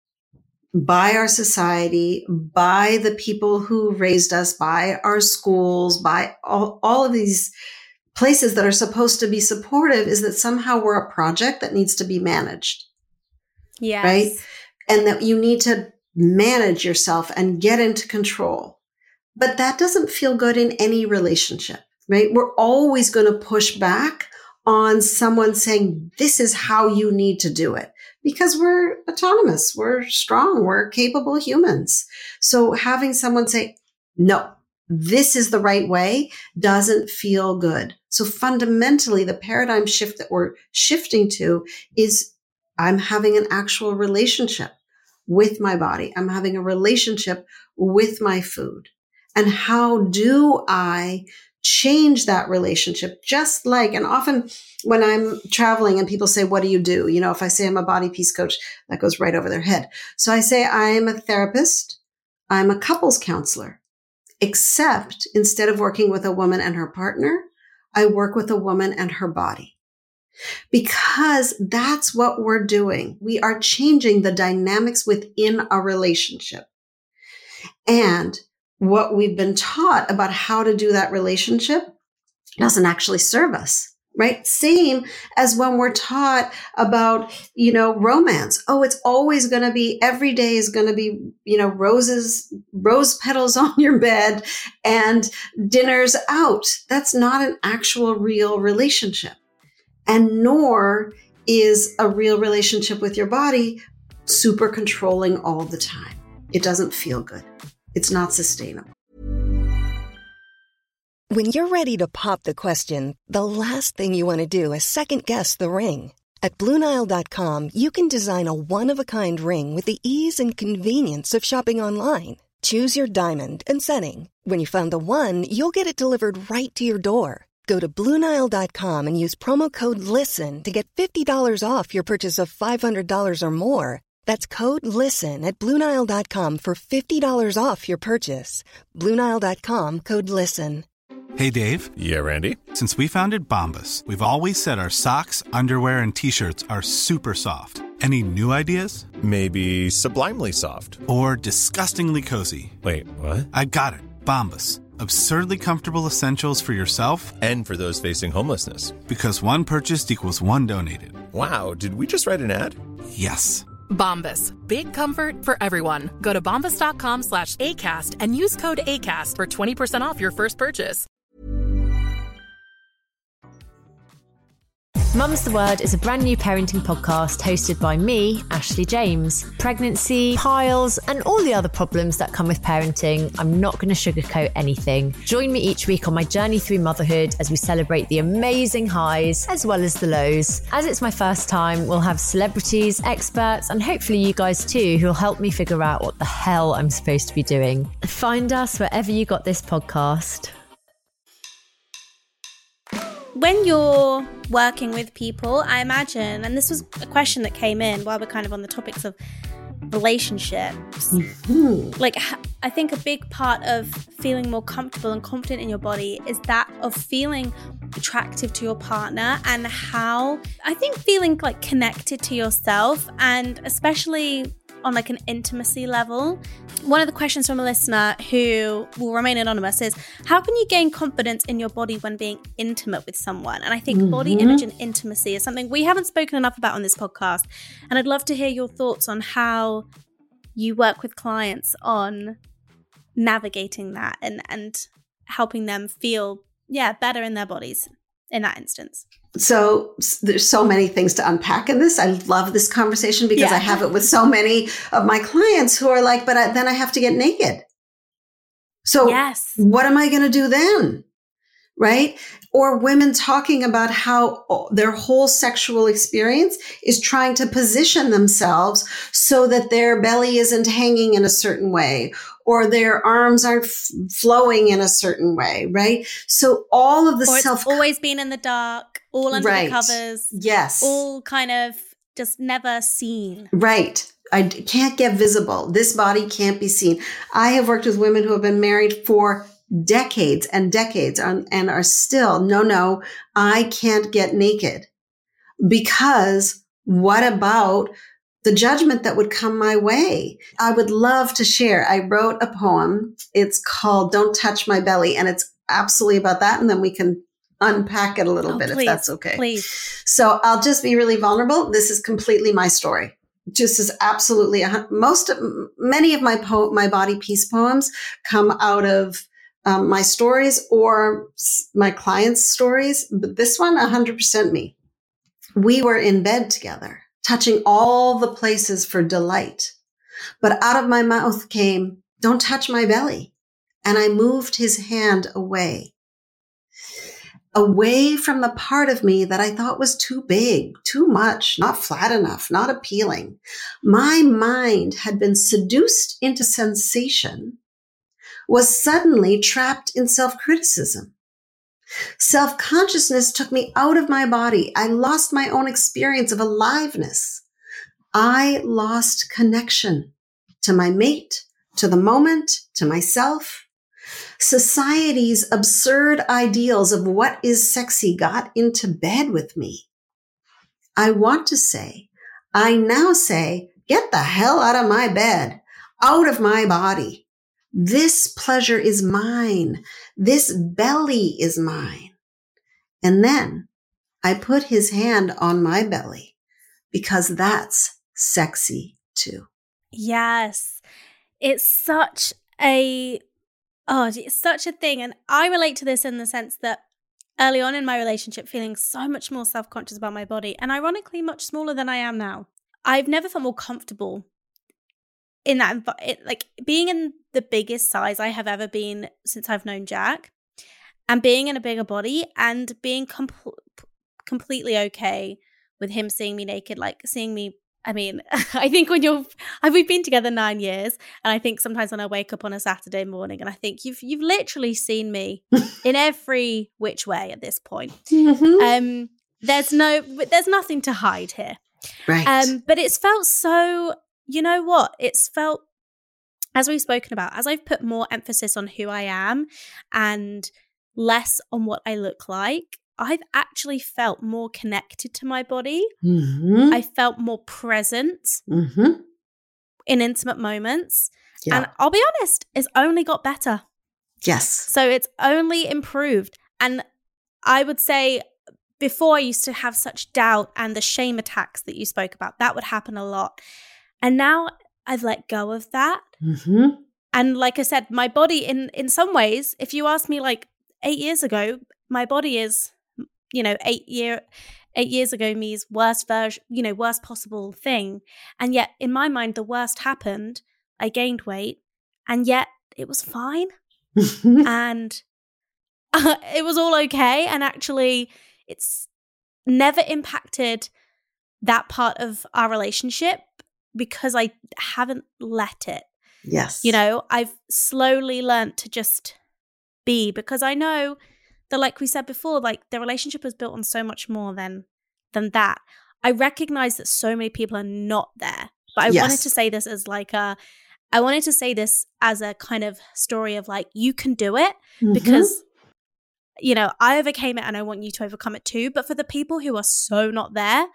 Speaker 3: by our society, by the people who raised us, by our schools, by all, all of these places that are supposed to be supportive is that somehow we're a project that needs to be managed.
Speaker 2: Yes.
Speaker 3: Right? And that you need to manage yourself and get into control. But that doesn't feel good in any relationship, right? We're always going to push back on someone saying, this is how you need to do it. Because we're autonomous, we're strong, we're capable humans. So having someone say, no, this is the right way doesn't feel good. So fundamentally, the paradigm shift that we're shifting to is I'm having an actual relationship with my body. I'm having a relationship with my food. And how do I change that relationship? Just like, and often when I'm traveling and people say, what do you do? You know, if I say I'm a body peace coach, that goes right over their head. So I say I'm a therapist. I'm a couples counselor, except instead of working with a woman and her partner, I work with a woman and her body. Because that's what we're doing. We are changing the dynamics within a relationship. And what we've been taught about how to do that relationship doesn't actually serve us, right? Same as when we're taught about, you know, romance. Oh, it's always going to be, every day is going to be, you know, roses, rose petals on your bed and dinners out. That's not an actual real relationship. And nor is a real relationship with your body super controlling all the time. It doesn't feel good. It's not sustainable.
Speaker 4: When you're ready to pop the question, the last thing you want to do is second guess the ring. At Blue Nile dot com, you can design a one-of-a-kind ring with the ease and convenience of shopping online. Choose your diamond and setting. When you find the one, you'll get it delivered right to your door. Go to Blue Nile dot com and use promo code LISTEN to get fifty dollars off your purchase of five hundred dollars or more. That's code LISTEN at Blue Nile dot com for fifty dollars off your purchase. Blue Nile dot com, code LISTEN.
Speaker 5: Hey, Dave.
Speaker 6: Yeah, Randy.
Speaker 5: Since we founded Bombas, we've always said our socks, underwear, and T-shirts are super soft. Any new ideas?
Speaker 6: Maybe sublimely soft.
Speaker 5: Or disgustingly cozy.
Speaker 6: Wait, what?
Speaker 5: I got it. Bombas. Absurdly comfortable essentials for yourself
Speaker 6: and for those facing homelessness.
Speaker 5: Because one purchased equals one donated.
Speaker 6: Wow, did we just write an ad?
Speaker 5: Yes.
Speaker 7: Bombas. Big comfort for everyone. Go to bombas dot com slash ACAST and use code ACAST for twenty percent off your first purchase.
Speaker 8: Mum's the Word is a brand new parenting podcast hosted by me, Ashley James. Pregnancy, piles, and all the other problems that come with parenting, I'm not going to sugarcoat anything. Join me each week on my journey through motherhood as we celebrate the amazing highs as well as the lows. As it's my first time, we'll have celebrities, experts, and hopefully you guys too, who'll help me figure out what the hell I'm supposed to be doing. Find us wherever you got this podcast.
Speaker 2: When you're working with people, I imagine, and this was a question that came in while we're kind of on the topics of relationships, mm-hmm. like I think a big part of feeling more comfortable and confident in your body is that of feeling attractive to your partner, and how I think feeling like connected to yourself, and especially on like an intimacy level. One of the questions from a listener who will remain anonymous is, how can you gain confidence in your body when being intimate with someone? And I think mm-hmm. body image and intimacy is something we haven't spoken enough about on this podcast. And I'd love to hear your thoughts on how you work with clients on navigating that and, and helping them feel, yeah, better in their bodies in that instance.
Speaker 3: So there's so many things to unpack in this. I love this conversation because yeah. I have it with so many of my clients who are like, but I, then I have to get naked. So yes. what am I going to do then? Right? Or women talking about how their whole sexual experience is trying to position themselves so that their belly isn't hanging in a certain way, or their arms aren't f- flowing in a certain way, right? So all of the
Speaker 2: or
Speaker 3: self-
Speaker 2: it's always been in the dark, all under
Speaker 3: right.
Speaker 2: the covers.
Speaker 3: Yes.
Speaker 2: All kind of just never seen.
Speaker 3: Right. I d- can't get visible. This body can't be seen. I have worked with women who have been married for decades and decades on, and are still, no, no, I can't get naked. Because what about the judgment that would come my way? I would love to share. I wrote a poem. It's called Don't Touch My Belly. And it's absolutely about that. And then we can unpack it a little
Speaker 2: oh,
Speaker 3: bit
Speaker 2: please,
Speaker 3: if that's okay.
Speaker 2: Please.
Speaker 3: So I'll just be really vulnerable. This is completely my story. Just as absolutely most of many of my po- my body peace poems come out of um, my stories or my clients' stories, but this one, one hundred percent me. We were in bed together, touching all the places for delight, but out of my mouth came, "Don't touch my belly," and I moved his hand away. Away from the part of me that I thought was too big, too much, not flat enough, not appealing. My mind had been seduced into sensation, was suddenly trapped in self-criticism. Self-consciousness took me out of my body. I lost my own experience of aliveness. I lost connection to my mate, to the moment, to myself. Society's absurd ideals of what is sexy got into bed with me. I want to say, I now say, get the hell out of my bed, out of my body. This pleasure is mine. This belly is mine. And then I put his hand on my belly because that's sexy too.
Speaker 2: Yes. It's such a Oh, it's such a thing. And I relate to this in the sense that early on in my relationship, feeling so much more self-conscious about my body, and ironically much smaller than I am now, I've never felt more comfortable in that, it, like being in the biggest size I have ever been since I've known Jack, and being in a bigger body and being com- completely okay with him seeing me naked, like seeing me. I mean, I think when you're, we've been together nine years, and I think sometimes when I wake up on a Saturday morning, and I think you've you've literally seen me in every which way at this point. Mm-hmm. Um, there's no, there's nothing to hide here,
Speaker 3: right?
Speaker 2: Um, but it's felt so. You know what? It's felt, as we've spoken about, as I've put more emphasis on who I am and less on what I look like, I've actually felt more connected to my body. Mm-hmm. I felt more present mm-hmm. in intimate moments. Yeah. And I'll be honest, it's only got better.
Speaker 3: Yes.
Speaker 2: So it's only improved. And I would say before I used to have such doubt and the shame attacks that you spoke about, that would happen a lot. And now I've let go of that. Mm-hmm. And like I said, my body in, in some ways, if you asked me like eight years ago, my body is, you know, eight year, eight years ago me's worst version, you know, worst possible thing. And yet in my mind, the worst happened. I gained weight and yet it was fine. and uh, it was all okay. And actually it's never impacted that part of our relationship because I haven't let it.
Speaker 3: Yes.
Speaker 2: You know, I've slowly learned to just be, because I know that, like we said before, like the relationship is built on so much more than than that. I recognize that so many people are not there, but I
Speaker 3: Yes.
Speaker 2: wanted to say this as like a, I wanted to say this as a kind of story of like, you can do it
Speaker 3: Mhm.
Speaker 2: because, you know, I overcame it and I want you to overcome it too. But for the people who are so not there,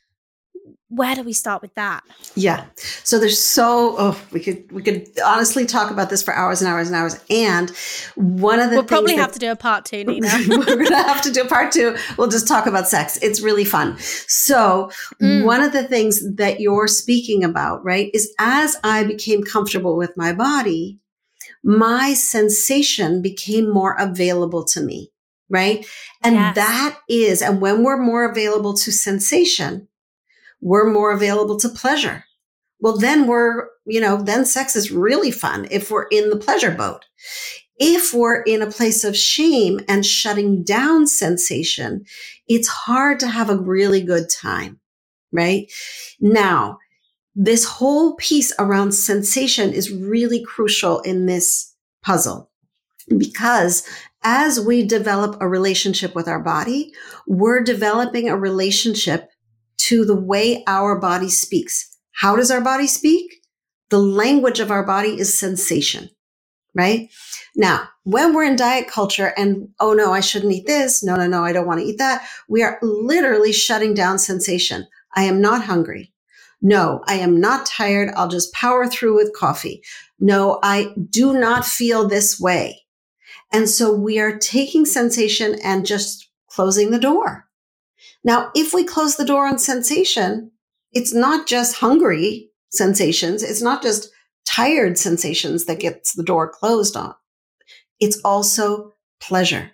Speaker 2: where do we start with that?
Speaker 3: Yeah. So there's so, oh, we could, we could honestly talk about this for hours and hours and hours. And one of the
Speaker 2: We'll
Speaker 3: things
Speaker 2: probably
Speaker 3: that-
Speaker 2: have to do a part two, Nina.
Speaker 3: We're going to have to do a part two. We'll just talk about sex. It's really fun. So
Speaker 2: Mm.
Speaker 3: one of the things that you're speaking about, right, is as I became comfortable with my body, my sensation became more available to me, right? And
Speaker 2: Yes.
Speaker 3: that is, and when we're more available to sensation, we're more available to pleasure. Well, then we're, you know, then sex is really fun if we're in the pleasure boat. If we're in a place of shame and shutting down sensation, it's hard to have a really good time, right? Now, this whole piece around sensation is really crucial in this puzzle because as we develop a relationship with our body, we're developing a relationship to the way our body speaks. How does our body speak? The language of our body is sensation, right? Now, when we're in diet culture and, oh no, I shouldn't eat this. No, no, no, I don't want to eat that. We are literally shutting down sensation. I am not hungry. No, I am not tired. I'll just power through with coffee. No, I do not feel this way. And so we are taking sensation and just closing the door. Now, if we close the door on sensation, it's not just hungry sensations. It's not just tired sensations that gets the door closed on. It's also pleasure.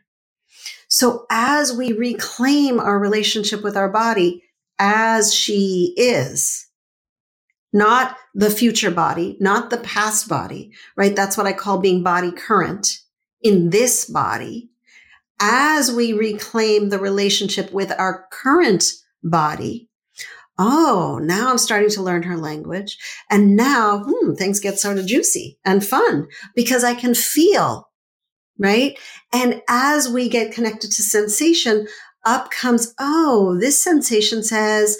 Speaker 3: So as we reclaim our relationship with our body as she is, not the future body, not the past body, right? That's what I call being body current in this body. As we reclaim the relationship with our current body, oh, now I'm starting to learn her language. And now hmm, things get sort of juicy and fun because I can feel, right? And as we get connected to sensation, up comes, oh, this sensation says,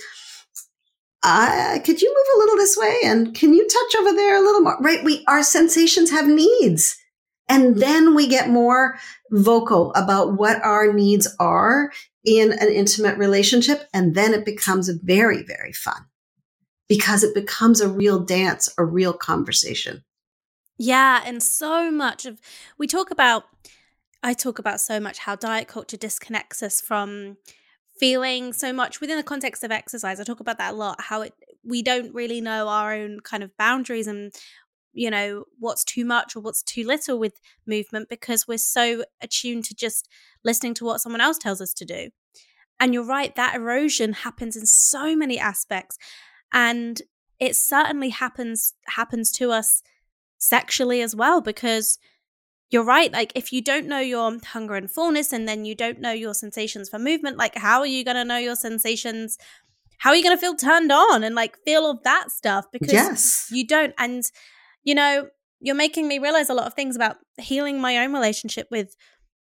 Speaker 3: uh, could you move a little this way? And can you touch over there a little more? Right? We, our sensations have needs. And then we get more vocal about what our needs are in an intimate relationship. And then it becomes very, very fun because it becomes a real dance, a real conversation.
Speaker 2: Yeah. And so much of, we talk about, I talk about so much how diet culture disconnects us from feeling so much within the context of exercise. I talk about that a lot, how it, we don't really know our own kind of boundaries and, you know, what's too much or what's too little with movement because we're so attuned to just listening to what someone else tells us to do. And you're right, that erosion happens in so many aspects. And it certainly happens happens to us sexually as well, because you're right, like if you don't know your hunger and fullness and then you don't know your sensations for movement, like how are you going to know your sensations? How are you going to feel turned on and like feel all that stuff? Because
Speaker 3: yes.
Speaker 2: you don't. And you know, you're making me realize a lot of things about healing my own relationship with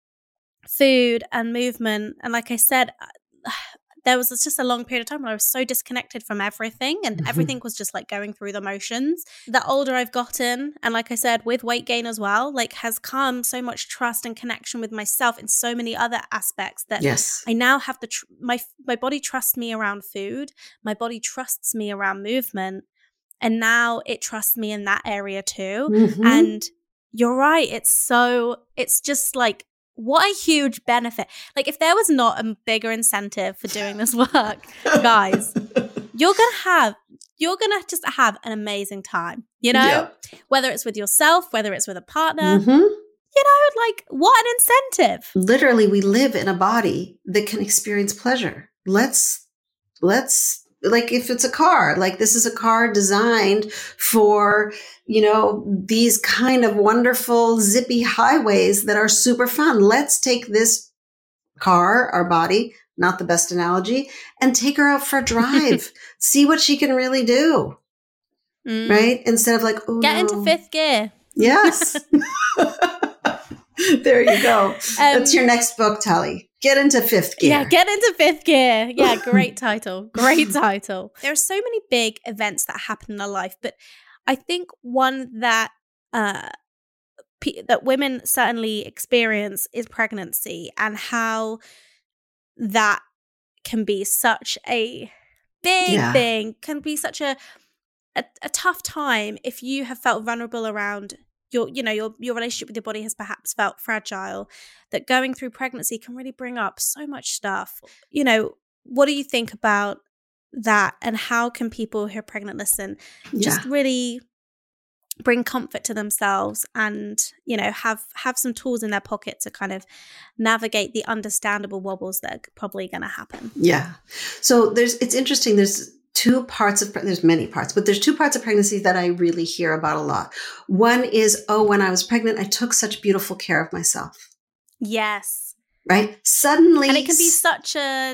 Speaker 2: food and movement. And like I said, there was just a long period of time where I was so disconnected from everything and mm-hmm. everything was just like going through the motions. The older I've gotten, and like I said, with weight gain as well, like has come so much trust and connection with myself in so many other aspects that
Speaker 3: yes.
Speaker 2: I now have the, tr- my, my body trusts me around food. My body trusts me around movement. And now it trusts me in that area too. Mm-hmm. And you're right. It's so, it's just like, what a huge benefit. Like if there was not a bigger incentive for doing this work, guys, you're going to have, you're going to just have an amazing time, you know, yeah. whether it's with yourself, whether it's with a partner, mm-hmm. you know, like what an incentive.
Speaker 3: Literally, we live in a body that can experience pleasure. let's, let's, like if it's a car, like this is a car designed for, you know, these kind of wonderful zippy highways that are super fun. Let's take this car, our body, not the best analogy, and take her out for a drive. See what she can really do. Mm. Right? Instead of like, oh,
Speaker 2: get
Speaker 3: no.
Speaker 2: into fifth gear.
Speaker 3: Yes. There you go. Um, That's your next book, Tali. Get into fifth gear.
Speaker 2: Yeah, get into fifth gear. Yeah, great title. Great title. There are so many big events that happen in our life, but I think one that uh, p- that women certainly experience is pregnancy, and how that can be such a big yeah. thing, can be such a, a a tough time if you have felt vulnerable around your, you know, your your relationship with your body has perhaps felt fragile, that going through pregnancy can really bring up so much stuff. You know, what do you think about that, and how can people who are pregnant listen just yeah. really bring comfort to themselves and, you know, have have some tools in their pocket to kind of navigate the understandable wobbles that are probably going to happen?
Speaker 3: Yeah. So there's, it's interesting. There's two parts of, there's many parts, but there's two parts of pregnancy that I really hear about a lot. One is, oh, when I was pregnant, I took such beautiful care of myself.
Speaker 2: Yes.
Speaker 3: Right? Suddenly.
Speaker 2: And it can be such a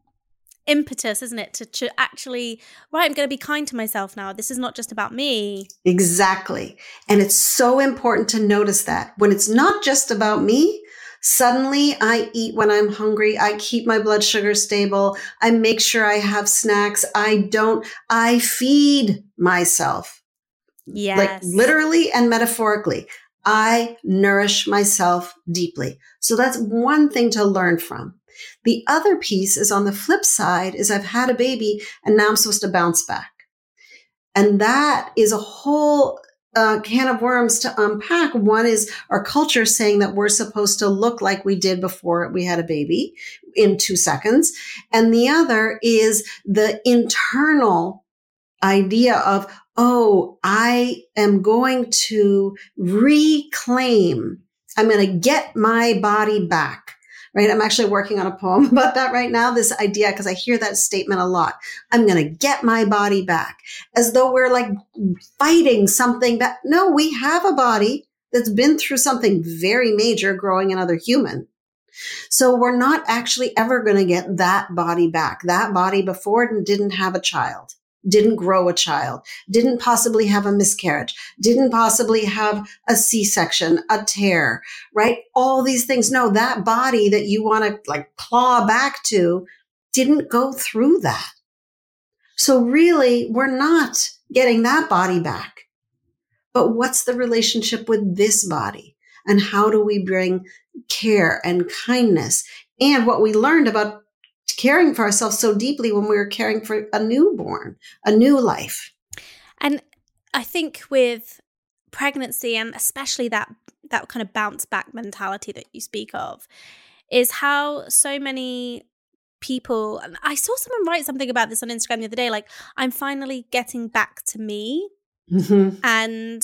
Speaker 2: impetus, isn't it? To, to actually, right, I'm going to be kind to myself now. This is not just about me.
Speaker 3: Exactly. And it's so important to notice that when it's not just about me, suddenly I eat when I'm hungry. I keep my blood sugar stable. I make sure I have snacks. I don't, I feed myself.
Speaker 2: Yes.
Speaker 3: Like literally and metaphorically. I nourish myself deeply. So that's one thing to learn from. The other piece is on the flip side is I've had a baby and now I'm supposed to bounce back. And that is a whole uh, can of worms to unpack. One is our culture saying that we're supposed to look like we did before we had a baby in two seconds. And the other is the internal idea of, oh, I am going to reclaim, I'm going to get my body back. Right? I'm actually working on a poem about that right now, this idea, because I hear that statement a lot. I'm going to get my body back, as though we're like fighting something that, no, we have a body that's been through something very major growing another human. So we're not actually ever going to get that body back. That body before it didn't have a child, didn't grow a child, didn't possibly have a miscarriage, didn't possibly have a C-section, a tear, right? All these things. No, that body that you want to like claw back to didn't go through that. So really, we're not getting that body back. But what's the relationship with this body? And how do we bring care and kindness? And what we learned about caring for ourselves so deeply when we were caring for a newborn, a new life.
Speaker 2: And I think with pregnancy, and especially that that kind of bounce back mentality that you speak of, is how so many people, and I saw someone write something about this on Instagram the other day, like, I'm finally getting back to me. Mm-hmm. And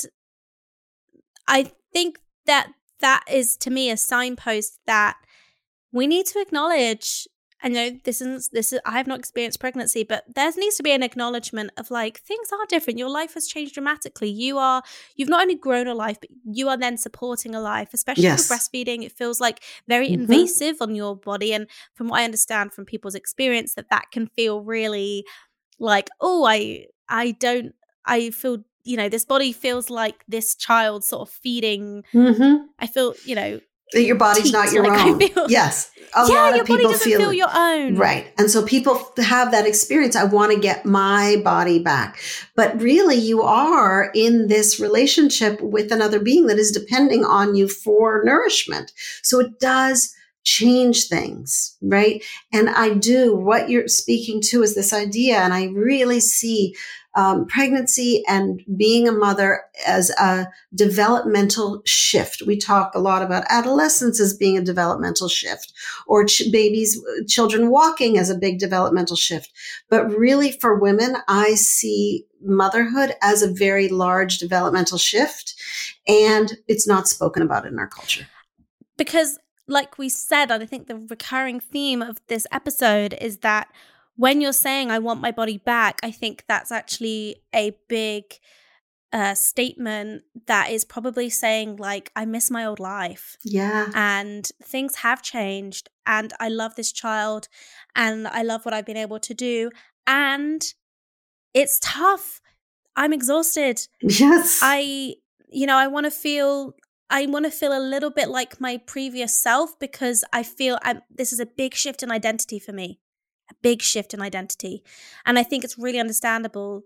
Speaker 2: I think that that is, to me, a signpost that we need to acknowledge. I know this is this is I have not experienced pregnancy, but there needs to be an acknowledgement of like, things are different. Your life has changed dramatically. You are you've not only grown a life, but you are then supporting a life, especially yes. with breastfeeding. It feels like very mm-hmm. invasive on your body, and from what I understand from people's experience, that that can feel really like, oh, I I don't I feel, you know, this body feels like this child sort of feeding. Mm-hmm. I feel, you know,
Speaker 3: your body's not your
Speaker 2: like
Speaker 3: own.
Speaker 2: Feel,
Speaker 3: yes.
Speaker 2: A yeah, lot your of body doesn't feel, feel your own.
Speaker 3: Right. And so people have that experience. I want to get my body back. But really, you are in this relationship with another being that is depending on you for nourishment. So it does change things, right? And I do, what you're speaking to is this idea, and I really see Um, pregnancy and being a mother as a developmental shift. We talk a lot about adolescence as being a developmental shift, or ch- babies, children walking as a big developmental shift. But really for women, I see motherhood as a very large developmental shift, and it's not spoken about in our culture.
Speaker 2: Because like we said, and I think the recurring theme of this episode is that when you're saying, I want my body back, I think that's actually a big uh, statement that is probably saying, like, I miss my old life.
Speaker 3: Yeah.
Speaker 2: And things have changed. And I love this child. And I love what I've been able to do. And it's tough. I'm exhausted.
Speaker 3: Yes.
Speaker 2: I, you know, I want to feel, I want to feel a little bit like my previous self, because I feel I'm, this is a big shift in identity for me, a big shift in identity. And I think it's really understandable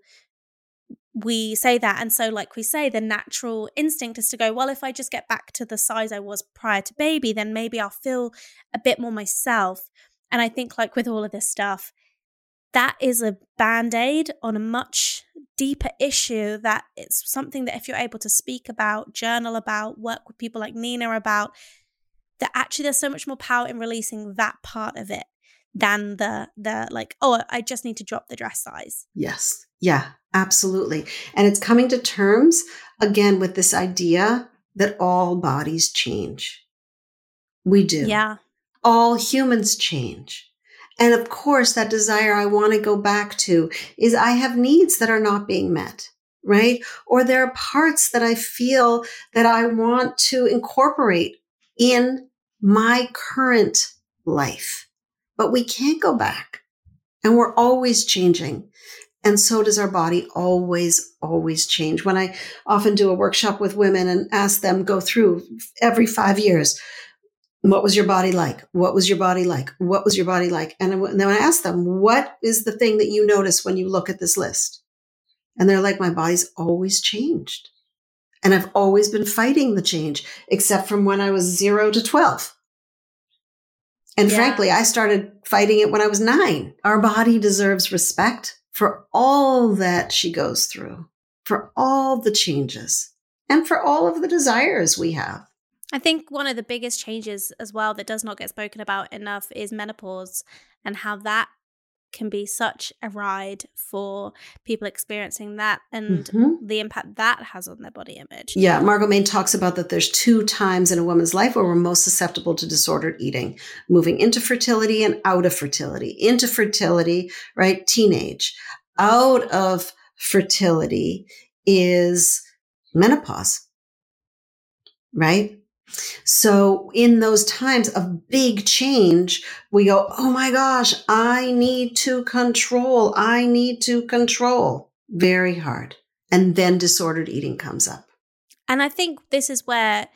Speaker 2: we say that. And so, like we say, the natural instinct is to go, well, if I just get back to the size I was prior to baby, then maybe I'll feel a bit more myself. And I think, like with all of this stuff, that is a band-aid on a much deeper issue, that it's something that if you're able to speak about, journal about, work with people like Nina about, that actually there's so much more power in releasing that part of it than the, the like, oh, I just need to drop the dress size.
Speaker 3: Yes. Yeah, absolutely. And it's coming to terms again with this idea that all bodies change. We do.
Speaker 2: Yeah.
Speaker 3: All humans change. And of course, that desire I want to go back to is I have needs that are not being met, right? Or there are parts that I feel that I want to incorporate in my current life. But we can't go back. And we're always changing. And so does our body always, always change. When I often do a workshop with women and ask them go through every five years, what was your body like? What was your body like? What was your body like? And then I ask them, what is the thing that you notice when you look at this list? And they're like, my body's always changed. And I've always been fighting the change, except from when I was zero to twelve. And yeah. frankly, I started fighting it when I was nine. Our body deserves respect for all that she goes through, for all the changes, and for all of the desires we have.
Speaker 2: I think one of the biggest changes as well that does not get spoken about enough is menopause, and how that can be such a ride for people experiencing that, and mm-hmm. the impact that has on their body image.
Speaker 3: Yeah, Margot Main talks about that there's two times in a woman's life where we're most susceptible to disordered eating, moving into fertility and out of fertility. Into fertility, right, teenage. Out of fertility is menopause, right? So in those times of big change, we go, oh my gosh, I need to control. I need to control. Very hard. And then disordered eating comes up.
Speaker 2: And I think this is where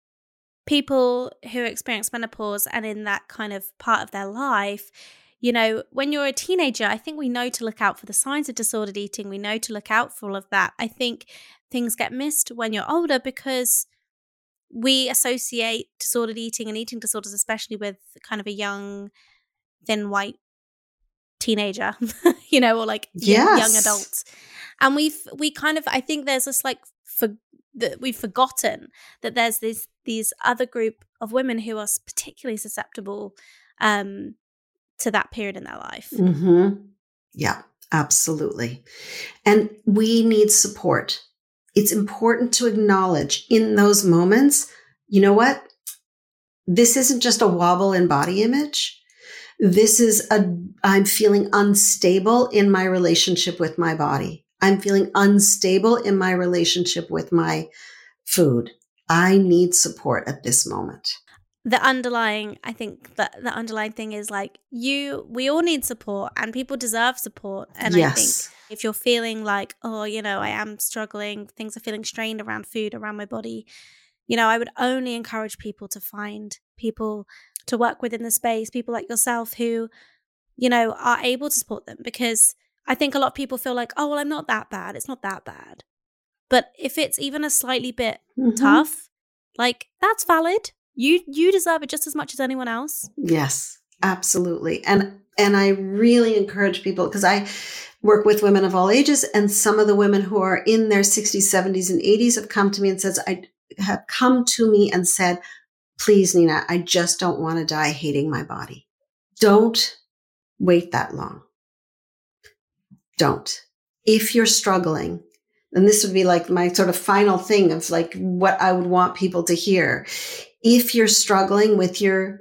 Speaker 2: people who experience menopause and in that kind of part of their life, you know, when you're a teenager, I think we know to look out for the signs of disordered eating. We know to look out for all of that. I think things get missed when you're older because we associate disordered eating and eating disorders, especially with kind of a young, thin, white teenager, you know, or like
Speaker 3: yes.
Speaker 2: young adults. And we've, we kind of, I think there's this like, for, that we've forgotten that there's this, these other group of women who are particularly susceptible um, to that period in their life.
Speaker 3: Mm-hmm. Yeah, absolutely. And we need support. It's important to acknowledge in those moments, you know what? This isn't just a wobble in body image. This is a, I'm feeling unstable in my relationship with my body. I'm feeling unstable in my relationship with my food. I need support at this moment.
Speaker 2: The underlying, I think that the underlying thing is like you, we all need support and people deserve support. And yes. I think if you're feeling like, oh, you know, I am struggling, things are feeling strained around food, around my body, you know, I would only encourage people to find people to work with in the space, people like yourself who, you know, are able to support them. Because I think a lot of people feel like, oh, well, I'm not that bad. It's not that bad. But if it's even a slightly bit mm-hmm. tough, like that's valid. You you deserve it just as much as anyone else.
Speaker 3: Yes, absolutely. And and I really encourage people, because I work with women of all ages, and some of the women who are in their sixties, seventies, and eighties have come to me and says, I have come to me and said, please, Nina, I just don't want to die hating my body. Don't wait that long. Don't. If you're struggling, and this would be like my sort of final thing of like what I would want people to hear. If you're struggling with your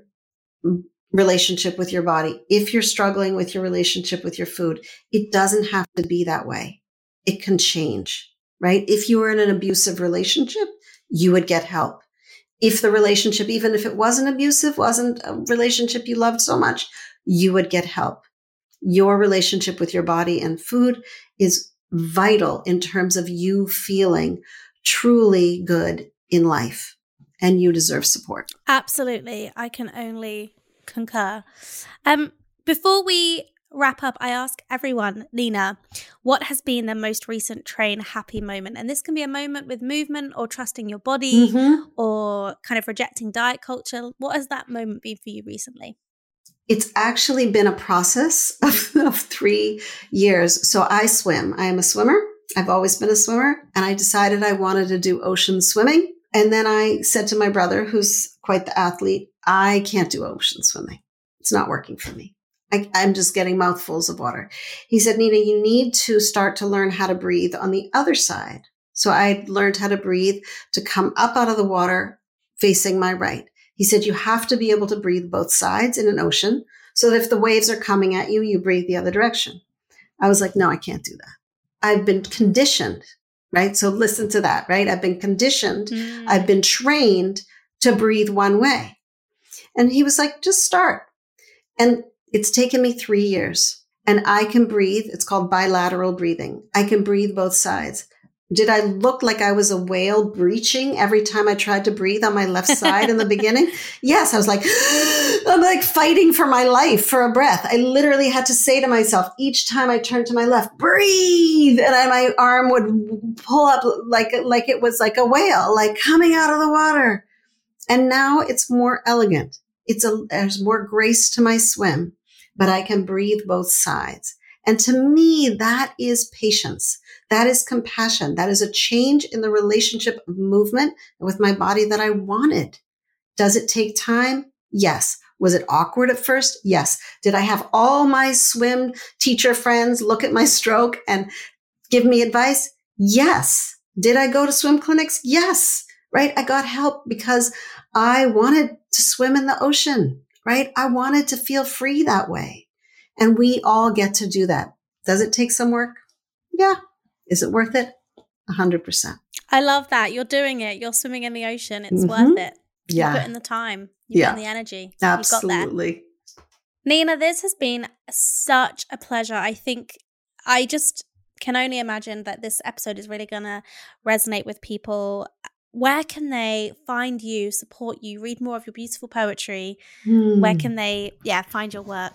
Speaker 3: relationship with your body, if you're struggling with your relationship with your food, it doesn't have to be that way. It can change, right? If you were in an abusive relationship, you would get help. If the relationship, even if it wasn't abusive, wasn't a relationship you loved so much, you would get help. Your relationship with your body and food is vital in terms of you feeling truly good in life, and you deserve support.
Speaker 2: Absolutely. I can only concur. Um, before we wrap up, I ask everyone, Nina, what has been the most recent Train Happy moment? And this can be a moment with movement or trusting your body mm-hmm. or kind of rejecting diet culture. What has that moment been for you recently?
Speaker 3: It's actually been a process of, of three years. So I swim. I am a swimmer. I've always been a swimmer. And I decided I wanted to do ocean swimming. And then I said to my brother, who's quite the athlete, I can't do ocean swimming. It's not working for me. I, I'm just getting mouthfuls of water. He said, Nina, you need to start to learn how to breathe on the other side. So I learned how to breathe to come up out of the water facing my right. He said, you have to be able to breathe both sides in an ocean so that if the waves are coming at you, you breathe the other direction. I was like, no, I can't do that. I've been conditioned, right? So listen to that, right? I've been conditioned. Mm. I've been trained to breathe one way. And he was like, just start. And it's taken me three years and I can breathe. It's called bilateral breathing. I can breathe both sides. Did I look like I was a whale breaching every time I tried to breathe on my left side in the beginning? Yes. I was like, I'm like fighting for my life for a breath. I literally had to say to myself each time I turned to my left, breathe. And I, my arm would pull up like, like it was like a whale, like coming out of the water. And now it's more elegant. It's a, there's more grace to my swim, but I can breathe both sides. And to me, that is patience. That is compassion. That is a change in the relationship of movement with my body that I wanted. Does it take time? Yes. Was it awkward at first? Yes. Did I have all my swim teacher friends look at my stroke and give me advice? Yes. Did I go to swim clinics? Yes. Right? I got help because I wanted to swim in the ocean, right? I wanted to feel free that way. And we all get to do that. Does it take some work? Yeah. Is it worth it? A hundred percent.
Speaker 2: I love that. You're doing it. You're swimming in the ocean. It's mm-hmm. worth it. You
Speaker 3: yeah.
Speaker 2: put in the time. You
Speaker 3: yeah.
Speaker 2: put in the energy.
Speaker 3: Absolutely.
Speaker 2: You got that. Nina, this has been such a pleasure. I think I just can only imagine that this episode is really going to resonate with people. Where can they find you, support you, read more of your beautiful poetry? Hmm. Where can they, yeah, find your work?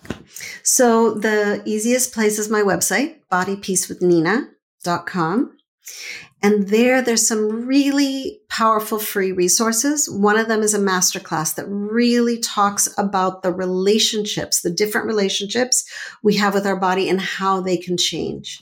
Speaker 3: So the easiest place is my website, body peace with nina dot com. And there, there's some really powerful free resources. One of them is a masterclass that really talks about the relationships, the different relationships we have with our body and how they can change.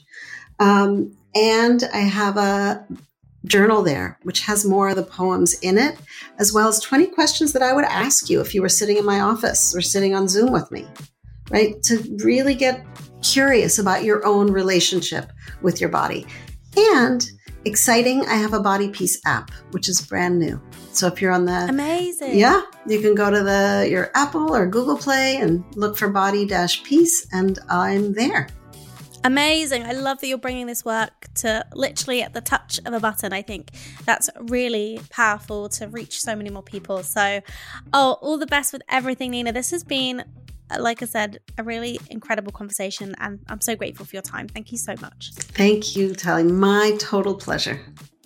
Speaker 3: Um, and I have a journal there, which has more of the poems in it, as well as twenty questions that I would ask you if you were sitting in my office or sitting on Zoom with me, right? To really get curious about your own relationship with your body. And exciting, I have a Body Peace app, which is brand new. So if you're on the...
Speaker 2: Amazing.
Speaker 3: Yeah, you can go to the your Apple or Google Play and look for Body Dash Peace, and I'm there.
Speaker 2: Amazing. I love that you're bringing this work to literally at the touch of a button. I think that's really powerful to reach so many more people. So, oh, all the best with everything, Nina. This has been, like I said, a really incredible conversation, and I'm so grateful for your time. Thank you so much.
Speaker 3: Thank you, Tali. My total pleasure.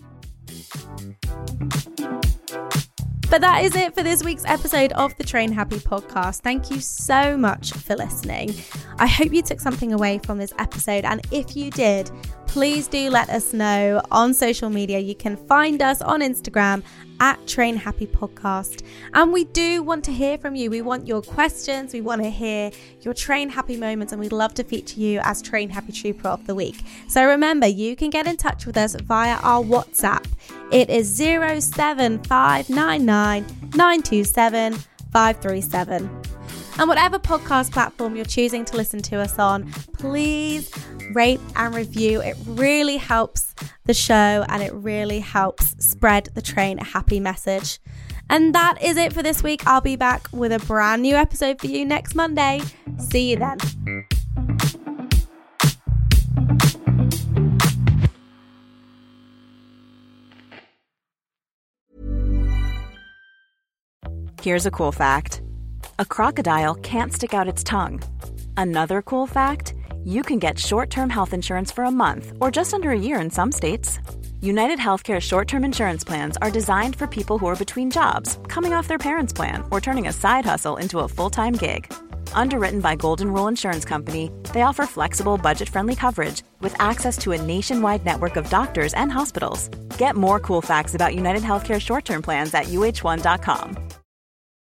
Speaker 2: But that is it for this week's episode of the Train Happy podcast. Thank you so much for listening. I hope you took something away from this episode. And if you did, please do let us know on social media. You can find us on Instagram at Train Happy Podcast. And we do want to hear from you. We want your questions. We want to hear your Train Happy moments. And we'd love to feature you as Train Happy Trooper of the Week. So remember, you can get in touch with us via our WhatsApp. It is zero seven five nine nine nine two seven five three seven. And whatever podcast platform you're choosing to listen to us on, please rate and review. It really helps the show and it really helps spread the Train Happy message. And that is it for this week. I'll be back with a brand new episode for you next Monday. See you then.
Speaker 9: Here's a cool fact. A crocodile can't stick out its tongue. Another cool fact, you can get short-term health insurance for a month or just under a year in some states. United Healthcare short-term insurance plans are designed for people who are between jobs, coming off their parents' plan, or turning a side hustle into a full-time gig. Underwritten by Golden Rule Insurance Company, they offer flexible, budget-friendly coverage with access to a nationwide network of doctors and hospitals. Get more cool facts about United Healthcare short-term plans at U H one dot com.